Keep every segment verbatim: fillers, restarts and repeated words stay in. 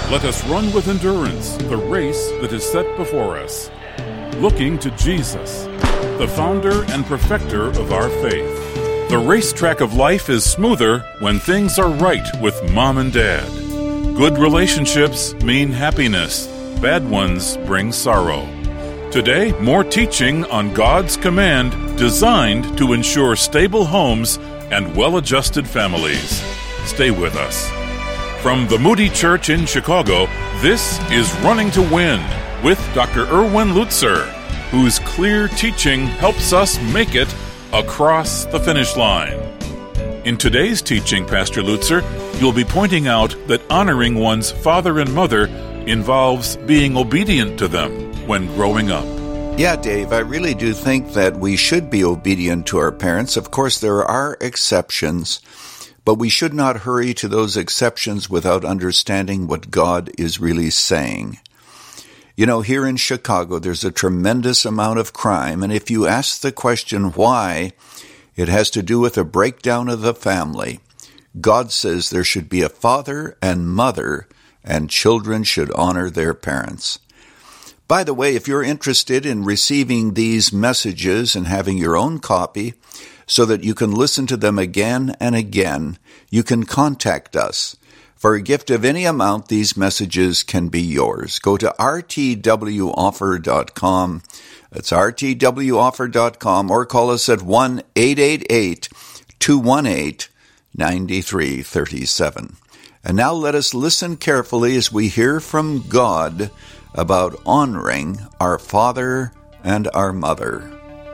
Let us run with endurance the race that is set before us, looking to Jesus, the founder and perfecter of our faith. The racetrack of life is smoother when things are right with mom and dad. Good relationships mean happiness. Bad ones bring sorrow. Today, more teaching on God's command designed to ensure stable homes and well-adjusted families. Stay with us. From the Moody Church in Chicago, this is Running to Win with Doctor Erwin Lutzer, whose clear teaching helps us make it across the finish line. In today's teaching, Pastor Lutzer, you'll be pointing out that honoring one's father and mother involves being obedient to them when growing up. Yeah, Dave, I really do think that we should be obedient to our parents. Of course, there are exceptions, but we should not hurry to those exceptions without understanding what God is really saying. You know, here in Chicago, there's a tremendous amount of crime, and if you ask the question why, it has to do with a breakdown of the family. God says there should be a father and mother, and children should honor their parents. By the way, if you're interested in receiving these messages and having your own copy so that you can listen to them again and again, you can contact us. For a gift of any amount, these messages can be yours. Go to r t w offer dot com. That's r t w offer dot com, or call us at one eight eight eight, two one eight, nine three three seven. And now let us listen carefully as we hear from God about honoring our father and our mother.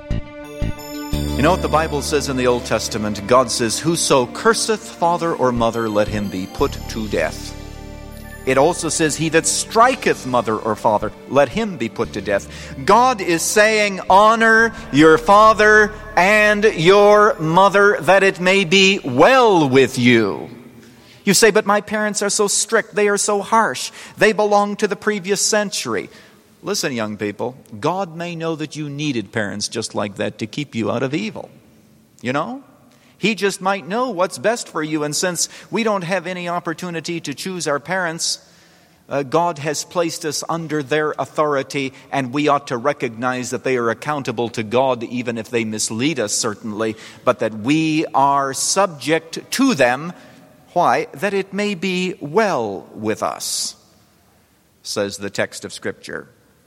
You know what the Bible says in the Old Testament? God says, "Whoso curseth father or mother, let him be put to death." It also says, "He that striketh mother or father, let him be put to death." God is saying, honor your father and your mother, that it may be well with you. You say, "But my parents are so strict, they are so harsh, they belong to the previous century." Listen, young people, God may know that you needed parents just like that to keep you out of evil. You know? He just might know what's best for you, and since we don't have any opportunity to choose our parents, uh, God has placed us under their authority, and we ought to recognize that they are accountable to God even if they mislead us, certainly, but that we are subject to them. Why? That it may be well with us, says the text of Scripture.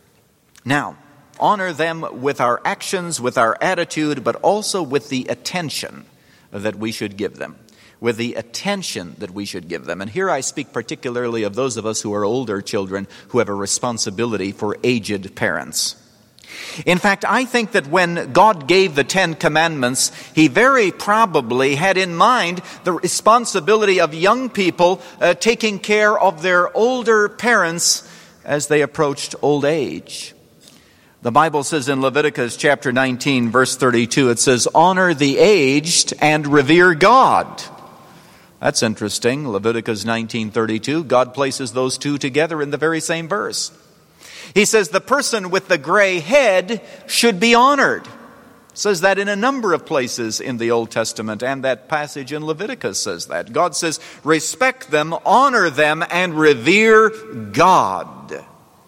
Now, honor them with our actions, with our attitude, but also with the attention that we should give them. With the attention that we should give them. And here I speak particularly of those of us who are older children who have a responsibility for aged parents. In fact, I think that when God gave the Ten Commandments, He very probably had in mind the responsibility of young people uh, taking care of their older parents as they approached old age. The Bible says in Leviticus chapter nineteen, verse thirty-two, it says, "Honor the aged and revere God." That's interesting. Leviticus nineteen thirty-two, God places those two together in the very same verse. He says the person with the gray head should be honored. It says that in a number of places in the Old Testament, and that passage in Leviticus says that. God says, respect them, honor them, and revere God.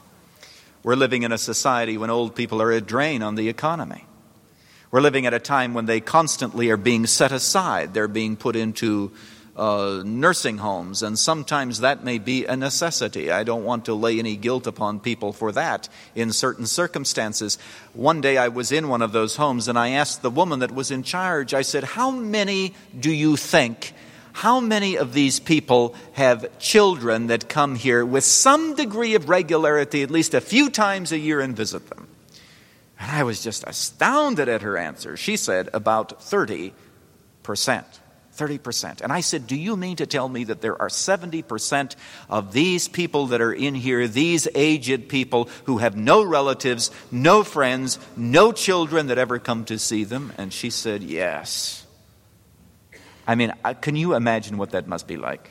We're living in a society when old people are a drain on the economy. We're living at a time when they constantly are being set aside. They're being put into uh, nursing homes, and sometimes that may be a necessity. I don't want to lay any guilt upon people for that in certain circumstances. One day I was in one of those homes, and I asked the woman that was in charge, I said, "How many do you think How many of these people have children that come here with some degree of regularity, at least a few times a year, and visit them?" And I was just astounded at her answer. She said about thirty percent. thirty percent. And I said, "Do you mean to tell me that there are seventy percent of these people that are in here, these aged people who have no relatives, no friends, no children that ever come to see them?" And she said, "Yes." I mean, can you imagine what that must be like?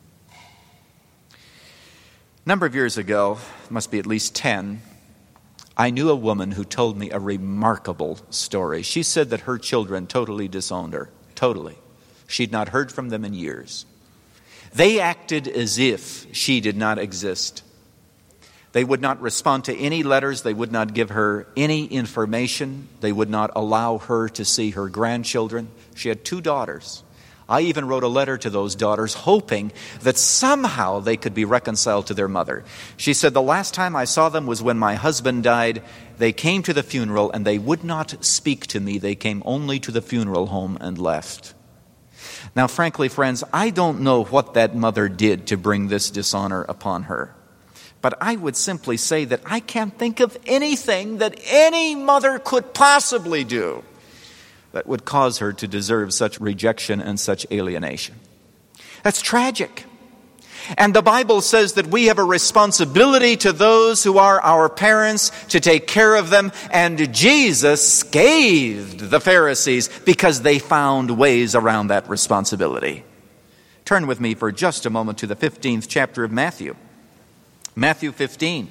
A number of years ago, must be at least ten, I knew a woman who told me a remarkable story. She said that her children totally disowned her. Totally. She'd not heard from them in years. They acted as if she did not exist. They would not respond to any letters. They would not give her any information. They would not allow her to see her grandchildren. She had two daughters. I even wrote a letter to those daughters hoping that somehow they could be reconciled to their mother. She said, the last time I saw them was when my husband died. They came to the funeral and they would not speak to me. They came only to the funeral home and left. Now, frankly, friends, I don't know what that mother did to bring this dishonor upon her. But I would simply say that I can't think of anything that any mother could possibly do that would cause her to deserve such rejection and such alienation. That's tragic. And the Bible says that we have a responsibility to those who are our parents to take care of them. And Jesus scathed the Pharisees because they found ways around that responsibility. Turn with me for just a moment to the fifteenth chapter of Matthew. Matthew fifteen.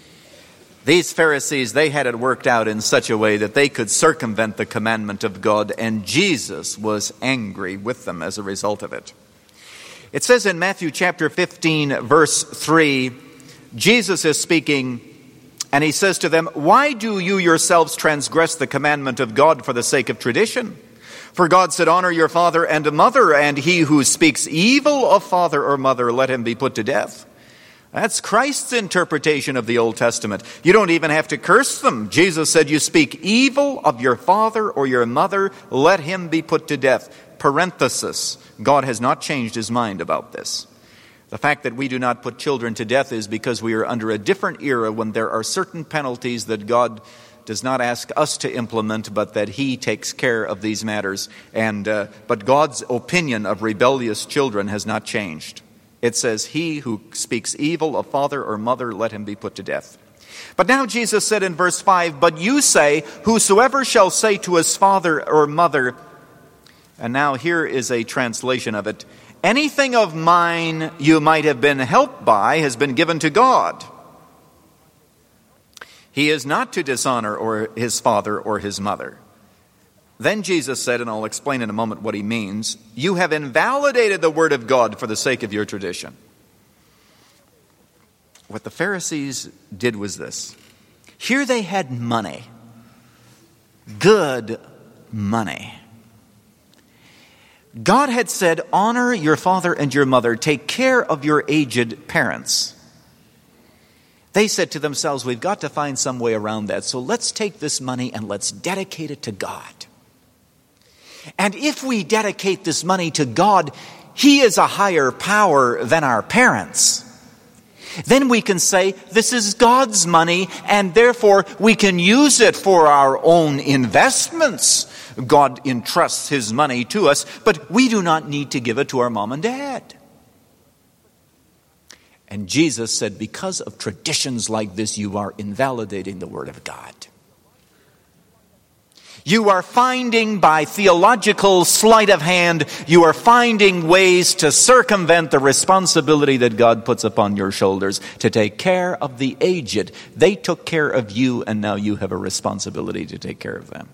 These Pharisees, they had it worked out in such a way that they could circumvent the commandment of God, and Jesus was angry with them as a result of it. It says in Matthew chapter fifteen, verse three, Jesus is speaking, and he says to them, "Why do you yourselves transgress the commandment of God for the sake of tradition? For God said, 'Honor your father and mother,' and he who speaks evil of father or mother, let him be put to death." That's Christ's interpretation of the Old Testament. You don't even have to curse them. Jesus said, you speak evil of your father or your mother, let him be put to death. Parenthesis. God has not changed his mind about this. The fact that we do not put children to death is because we are under a different era when there are certain penalties that God does not ask us to implement, but that he takes care of these matters. And uh, but God's opinion of rebellious children has not changed. It says, he who speaks evil of father or mother, let him be put to death. But now Jesus said in verse five, but you say, whosoever shall say to his father or mother, and now here is a translation of it, anything of mine you might have been helped by has been given to God. He is not to dishonor or his father or his mother. Then Jesus said, and I'll explain in a moment what he means, you have invalidated the word of God for the sake of your tradition. What the Pharisees did was this. Here they had money. Good money. God had said, honor your father and your mother. Take care of your aged parents. They said to themselves, we've got to find some way around that. So let's take this money and let's dedicate it to God. And if we dedicate this money to God, he is a higher power than our parents. Then we can say, this is God's money, and therefore we can use it for our own investments. God entrusts his money to us, but we do not need to give it to our mom and dad. And Jesus said, because of traditions like this, you are invalidating the word of God. You are finding, by theological sleight of hand, you are finding ways to circumvent the responsibility that God puts upon your shoulders to take care of the aged. They took care of you, and now you have a responsibility to take care of them.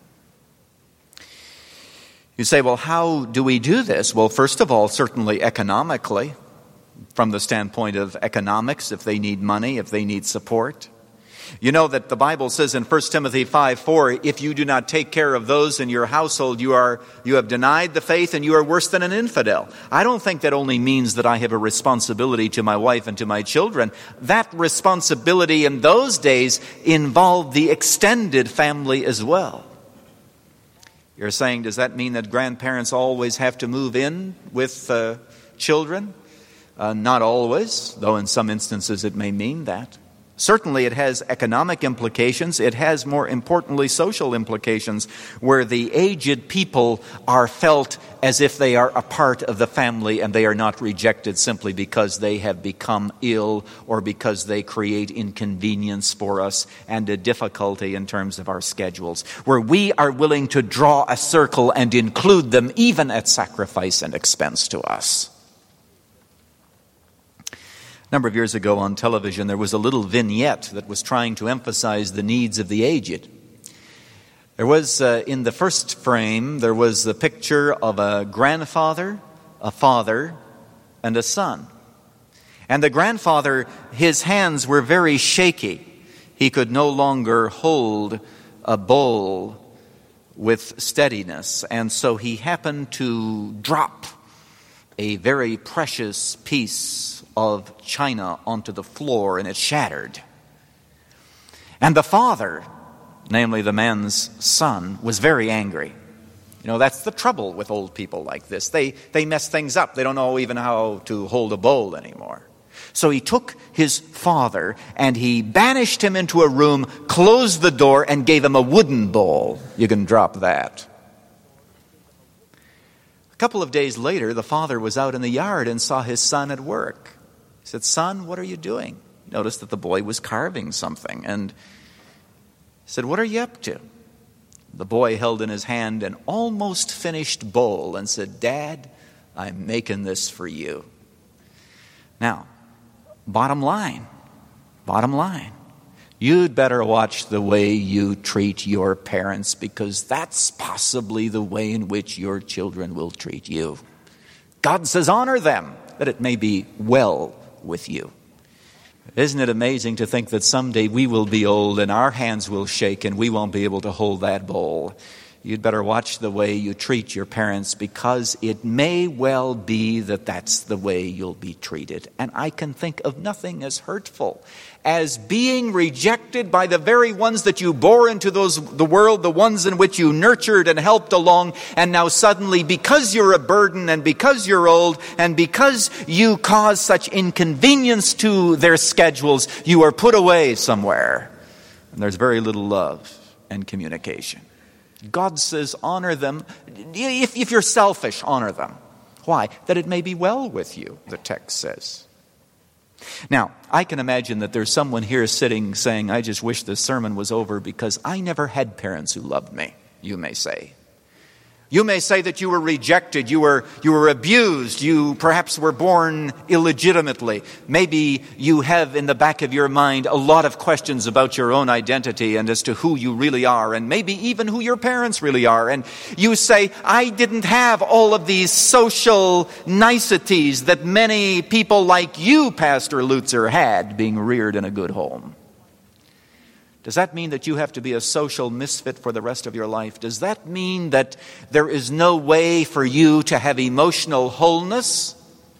You say, well, how do we do this? Well, first of all, certainly economically, from the standpoint of economics, if they need money, if they need support. You know that the Bible says in First Timothy five four, if you do not take care of those in your household, you are you have denied the faith and you are worse than an infidel. I don't think that only means that I have a responsibility to my wife and to my children. That responsibility in those days involved the extended family as well. You're saying, does that mean that grandparents always have to move in with uh, children? Uh, not always, though in some instances it may mean that. Certainly it has economic implications. It has, more importantly, social implications, where the aged people are felt as if they are a part of the family and they are not rejected simply because they have become ill or because they create inconvenience for us and a difficulty in terms of our schedules, where we are willing to draw a circle and include them even at sacrifice and expense to us. A number of years ago on television, there was a little vignette that was trying to emphasize the needs of the aged. There was, uh, in the first frame, there was the picture of a grandfather, a father, and a son. And the grandfather, his hands were very shaky. He could no longer hold a bowl with steadiness. And so he happened to drop a very precious piece of china onto the floor, and it shattered. And the father, namely the man's son, was very angry. You know, that's the trouble with old people like this. They, they mess things up. They don't know even how to hold a bowl anymore. So he took his father and he banished him into a room, closed the door, and gave him a wooden bowl. You can drop that. A couple of days later, the father was out in the yard and saw his son at work. He said, "Son, what are you doing?" He noticed that the boy was carving something, and he said, "What are you up to?" The boy held in his hand an almost finished bowl and said, "Dad, I'm making this for you." Now, bottom line, bottom line, you'd better watch the way you treat your parents, because that's possibly the way in which your children will treat you. God says, honor them, that it may be well with you. Isn't it amazing to think that someday we will be old and our hands will shake and we won't be able to hold that bowl? You'd better watch the way you treat your parents, because it may well be that that's the way you'll be treated. And I can think of nothing as hurtful as being rejected by the very ones that you bore into those the world, the ones in which you nurtured and helped along, and now suddenly, because you're a burden and because you're old and because you cause such inconvenience to their schedules, you are put away somewhere. And there's very little love and communication. God says, honor them. If, if you're selfish, honor them. Why? That it may be well with you, the text says. Now, I can imagine that there's someone here sitting saying, "I just wish this sermon was over because I never had parents who loved me," you may say. You may say that you were rejected, you were you were abused, you perhaps were born illegitimately. Maybe you have in the back of your mind a lot of questions about your own identity and as to who you really are, and maybe even who your parents really are. And you say, "I didn't have all of these social niceties that many people like you, Pastor Lutzer, had, being reared in a good home." Does that mean that you have to be a social misfit for the rest of your life? Does that mean that there is no way for you to have emotional wholeness?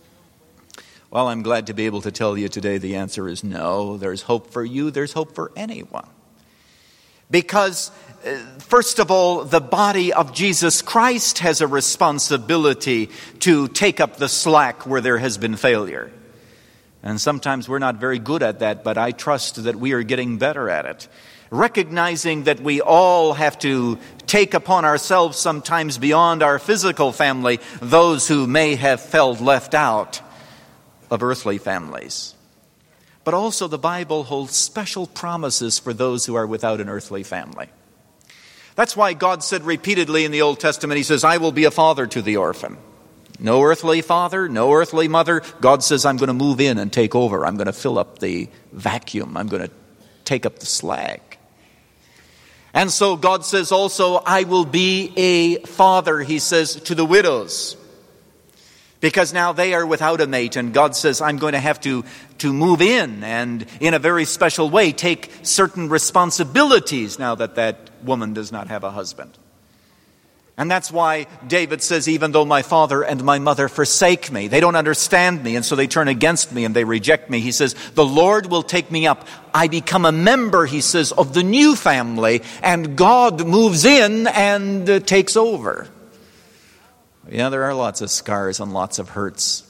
Well, I'm glad to be able to tell you today the answer is no. There's hope for you. There's hope for anyone. Because, uh, first of all, the body of Jesus Christ has a responsibility to take up the slack where there has been failure. And sometimes we're not very good at that, but I trust that we are getting better at it. Recognizing that we all have to take upon ourselves, sometimes beyond our physical family, those who may have felt left out of earthly families. But also the Bible holds special promises for those who are without an earthly family. That's why God said repeatedly in the Old Testament, He says, "I will be a father to the orphan." No earthly father, no earthly mother. God says, "I'm going to move in and take over. I'm going to fill up the vacuum. I'm going to take up the slack." And so God says also, "I will be a father," He says, "to the widows." Because now they are without a mate, and God says, "I'm going to have to, to move in and in a very special way take certain responsibilities now that that woman does not have a husband." And that's why David says, "Even though my father and my mother forsake me," they don't understand me, and so they turn against me and they reject me. He says, "The Lord will take me up. I become a member," he says, "of the new family," and God moves in and uh, takes over. Yeah, there are lots of scars and lots of hurts.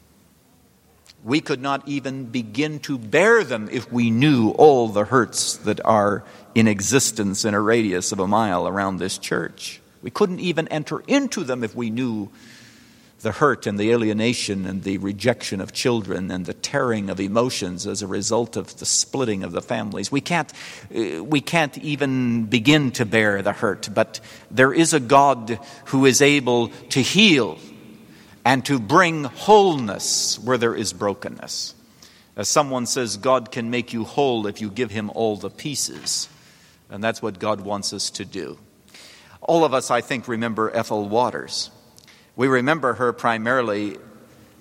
We could not even begin to bear them if we knew all the hurts that are in existence in a radius of a mile around this church. We couldn't even enter into them if we knew the hurt and the alienation and the rejection of children and the tearing of emotions as a result of the splitting of the families. We can't, uh, we can't even begin to bear the hurt, but there is a God who is able to heal and to bring wholeness where there is brokenness. As someone says, God can make you whole if you give Him all the pieces. And that's what God wants us to do. All of us, I think, remember Ethel Waters. We remember her primarily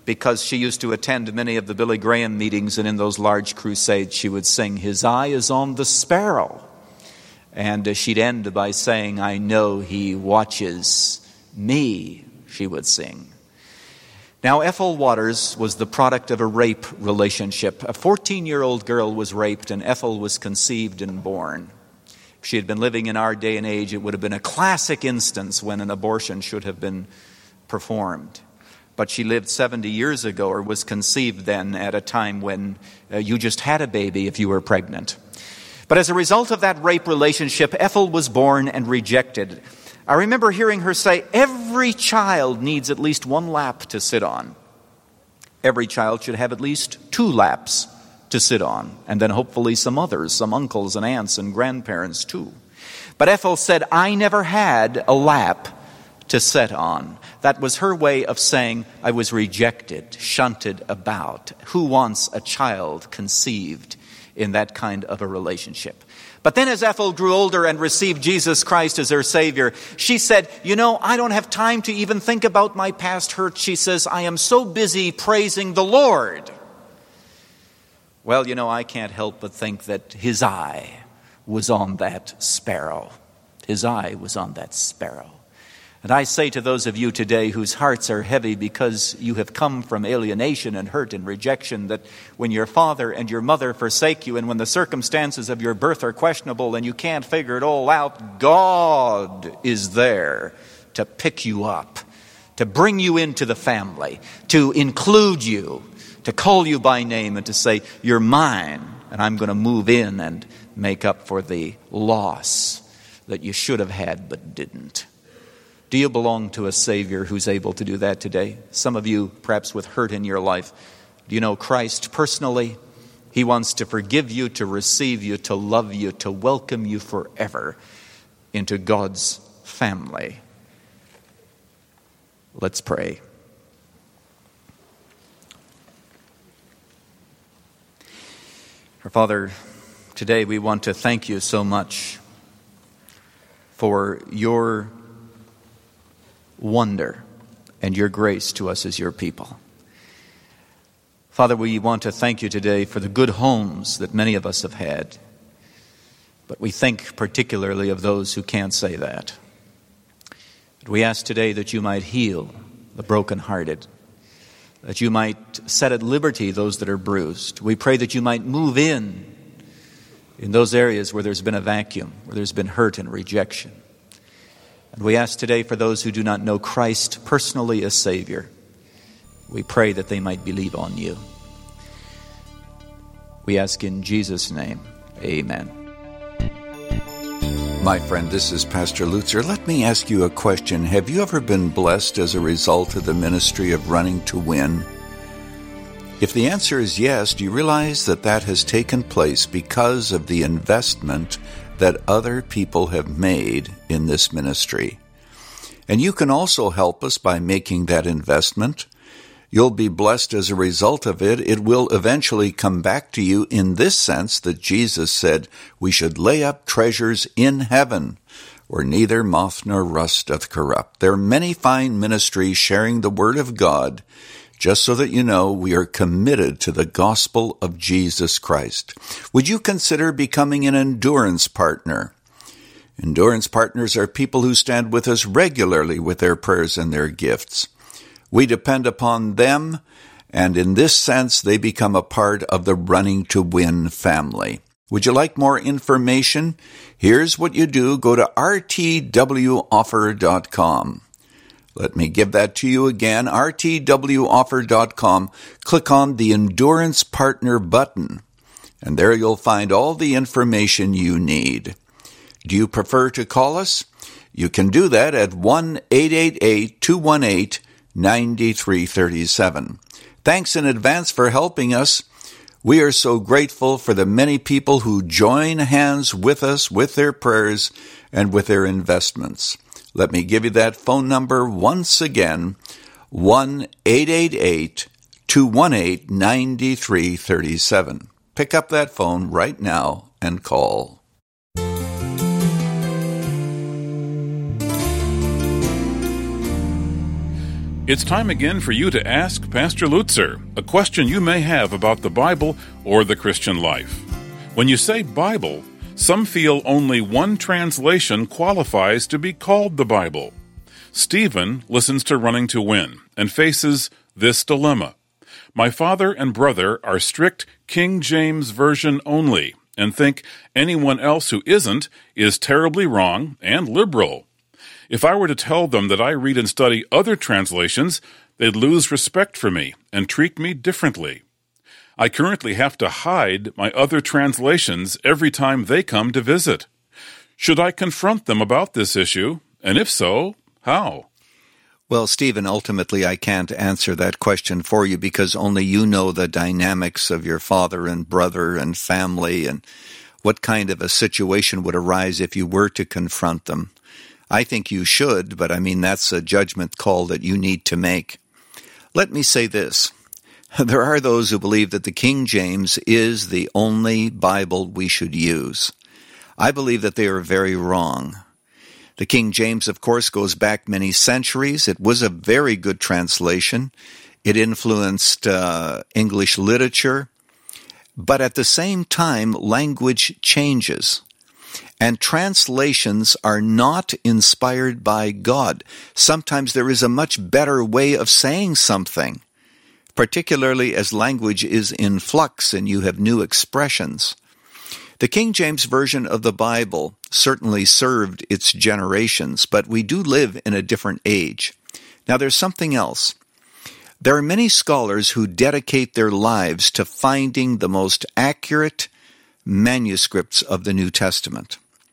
because she used to attend many of the Billy Graham meetings, and in those large crusades she would sing, "His eye is on the sparrow." And uh, she'd end by saying, "I know he watches me," she would sing. Now, Ethel Waters was the product of a rape relationship. A fourteen-year-old girl was raped, and Ethel was conceived and born. If she had been living in our day and age, it would have been a classic instance when an abortion should have been performed. But she lived seventy years ago, or was conceived then, at a time when uh, you just had a baby if you were pregnant. But as a result of that rape relationship, Ethel was born and rejected. I remember hearing her say, every child needs at least one lap to sit on. Every child should have at least two laps to sit on, and then hopefully some others, some uncles and aunts and grandparents too. But Ethel said, I never had a lap to sit on. That was her way of saying, I was rejected, shunted about. Who wants a child conceived in that kind of a relationship? But then as Ethel grew older and received Jesus Christ as her Savior, she said, you know, I don't have time to even think about my past hurt. She says, I am so busy praising the Lord. Well, you know, I can't help but think that his eye was on that sparrow. His eye was on that sparrow. And I say to those of you today whose hearts are heavy because you have come from alienation and hurt and rejection, that when your father and your mother forsake you and when the circumstances of your birth are questionable and you can't figure it all out, God is there to pick you up, to bring you into the family, to include you, to call you by name and to say, you're mine, and I'm going to move in and make up for the loss that you should have had but didn't. Do you belong to a Savior who's able to do that today? Some of you, perhaps with hurt in your life, do you know Christ personally? He wants to forgive you, to receive you, to love you, to welcome you forever into God's family. Let's pray. Our Father, today we want to thank you so much for your wonder and your grace to us as your people. Father, we want to thank you today for the good homes that many of us have had. But we think particularly of those who can't say that. We ask today that you might heal the brokenhearted, that you might set at liberty those that are bruised. We pray that you might move in in those areas where there's been a vacuum, where there's been hurt and rejection. And we ask today for those who do not know Christ personally as Savior, we pray that they might believe on you. We ask in Jesus' name, amen. My friend, this is Pastor Lutzer. Let me ask you a question. Have you ever been blessed as a result of the ministry of Running to Win? If the answer is yes, do you realize that that has taken place because of the investment that other people have made in this ministry? And you can also help us by making that investment. You'll be blessed as a result of it. It will eventually come back to you in this sense that Jesus said we should lay up treasures in heaven, where neither moth nor rust doth corrupt. There are many fine ministries sharing the word of God. Just so that you know, we are committed to the gospel of Jesus Christ. Would you consider becoming an endurance partner? Endurance partners are people who stand with us regularly with their prayers and their gifts. We depend upon them, and in this sense, they become a part of the Running to Win family. Would you like more information? Here's what you do. Go to r t w offer dot com. Let me give that to you again, r t w offer dot com. Click on the Endurance Partner button, and there you'll find all the information you need. Do you prefer to call us? You can do that at one eight eight eight, two one eight, nine three three seven. Thanks in advance for helping us. We are so grateful for the many people who join hands with us with their prayers and with their investments. Let me give you that phone number once again, one eight eight eight, two one eight, nine three three seven. Pick up that phone right now and call. It's time again for you to ask Pastor Lutzer a question you may have about the Bible or the Christian life. When you say Bible, some feel only one translation qualifies to be called the Bible. Stephen listens to Running to Win and faces this dilemma. My father and brother are strict King James Version only and think anyone else who isn't is terribly wrong and liberal. If I were to tell them that I read and study other translations, they'd lose respect for me and treat me differently. I currently have to hide my other translations every time they come to visit. Should I confront them about this issue? And if so, how? Well, Stephen, ultimately I can't answer that question for you because only you know the dynamics of your father and brother and family and what kind of a situation would arise if you were to confront them. I think you should, but I mean, that's a judgment call that you need to make. Let me say this. There are those who believe that the King James is the only Bible we should use. I believe that they are very wrong. The King James, of course, goes back many centuries. It was a very good translation. It influenced uh, English literature. But at the same time, language changes. And translations are not inspired by God. Sometimes there is a much better way of saying something, particularly as language is in flux and you have new expressions. The King James Version of the Bible certainly served its generations, but we do live in a different age. Now, there's something else. There are many scholars who dedicate their lives to finding the most accurate manuscripts of the New Testament.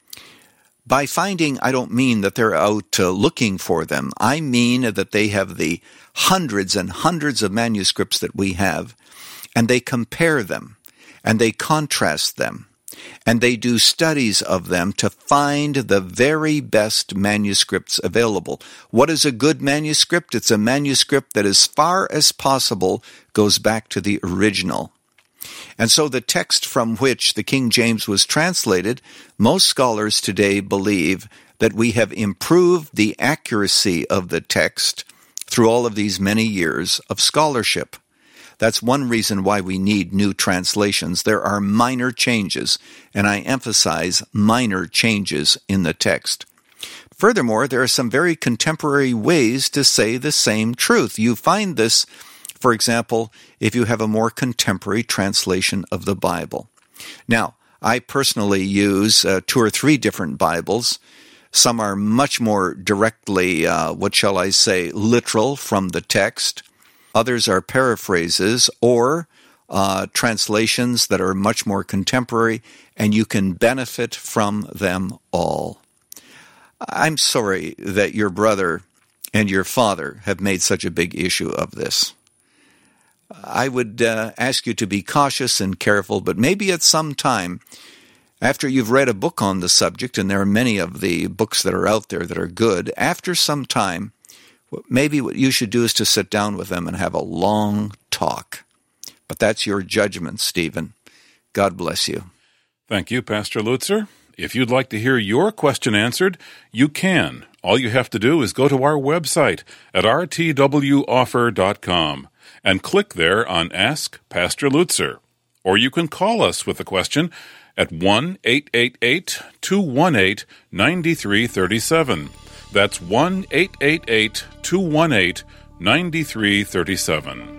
By finding, I don't mean that they're out uh, looking for them. I mean that they have the hundreds and hundreds of manuscripts that we have, and they compare them, and they contrast them, and they do studies of them to find the very best manuscripts available. What is a good manuscript? It's a manuscript that, as far as possible, goes back to the original. And so the text from which the King James was translated, most scholars today believe that we have improved the accuracy of the text through all of these many years of scholarship. That's one reason why we need new translations. There are minor changes, and I emphasize minor changes in the text. Furthermore, there are some very contemporary ways to say the same truth. You find this, for example, if you have a more contemporary translation of the Bible. Now, I personally use uh, two or three different Bibles. Some are much more directly, uh, what shall I say, literal from the text. Others are paraphrases or uh, translations that are much more contemporary, and you can benefit from them all. I'm sorry that your brother and your father have made such a big issue of this. I would uh, ask you to be cautious and careful, but maybe at some time, after you've read a book on the subject, and there are many of the books that are out there that are good, after some time, maybe what you should do is to sit down with them and have a long talk. But that's your judgment, Stephen. God bless you. Thank you, Pastor Lutzer. If you'd like to hear your question answered, you can. All you have to do is go to our website at r t w offer dot com and click there on Ask Pastor Lutzer. Or you can call us with a question at one eight eight eight, two one eight, nine three three seven. That's one eight eight eight, two one eight, nine three three seven.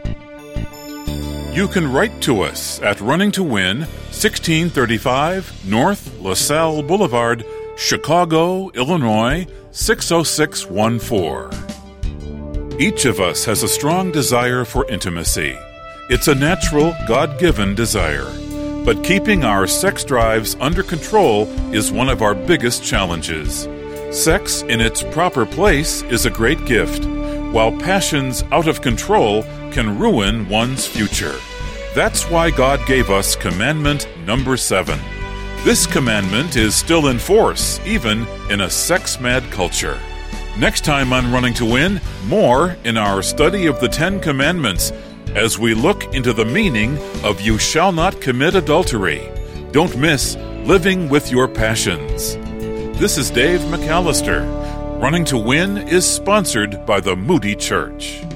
You can write to us at Running to Win, sixteen thirty-five North LaSalle Boulevard, Chicago, Illinois, six oh six one four. Each of us has a strong desire for intimacy. It's a natural, God-given desire. But keeping our sex drives under control is one of our biggest challenges. Sex in its proper place is a great gift, while passions out of control can ruin one's future. That's why God gave us commandment number seven. This commandment is still in force, even in a sex-mad culture. Next time on Running to Win, more in our study of the Ten Commandments as we look into the meaning of you shall not commit adultery. Don't miss Living with Your Passions. This is Dave McAllister, Running to Win is sponsored by the Moody Church.